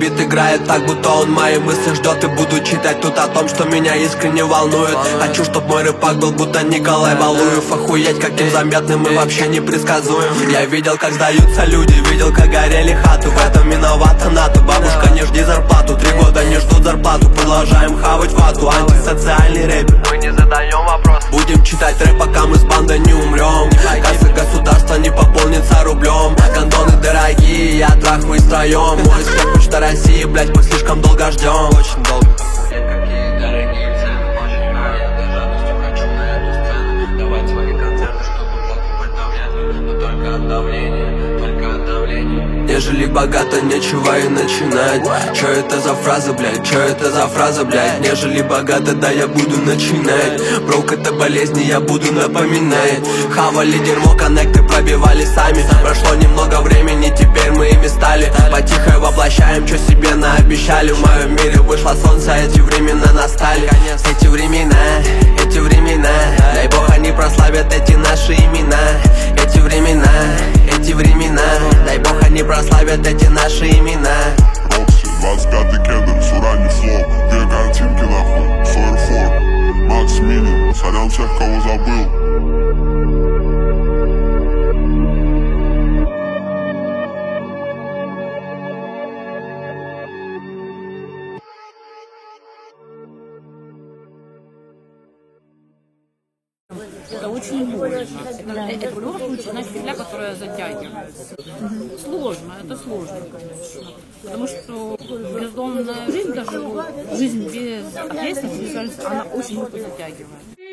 бит играет так, будто он мои мысли ждет. И буду читать тут о том, что меня искренне волнует. Хочу, чтоб мой рэпак был будто Николай Валуев. Охуеть, каким заметным и вообще непредсказуем. Я видел, как сдаются люди, видел, как горели хаты. В этом виновата НАТО. Бабушка, не жди зарплату, 3 года не ждут зарплату. Продолжаем хавать вату, антисоциальный рэпер. Мы не задаем вопрос. Будем читать рэп, пока мы с бандой не умрем. Касса государства не пополнится рублем. Гондоны дорогие, я трахаю втроем. Мой скреп почта России, блять, мы слишком долго ждем. Очень долго. Какие дорогие цены, очень рад. Я до жадностью хочу на эту сцену давать свои концерты, чтобы закупать давление. Но только от давления, только от давления. Нежели богато, нечего и начинать. Чё это за фраза, блядь, чё это за фраза, блядь? Нежели богато, да я буду начинать. Брок это болезнь, я буду напоминать. Хавали дерьмо, коннекты пробивали сами. Прошло немного времени, теперь мы ими стали. Потихо воплощаем, чё себе наобещали. В моем мире вышло солнце, эти времена настали. Эти времена, дай бог они прославят эти наши имена. Эти времена, дай бог они прославят эти наши имена. Рокси, 25-й кедр, Сурани флоу. 2 картинки нахуй, Сойер Форд, Макс Мини, сорян всех, кого забыл. Это очень больно. Это в любом случае, знаешь, петля, которая затягивается. Сложно, это сложно, конечно. Потому что бездомная жизнь, даже жизнь без ответственности, мне кажется, она очень легко затягивает.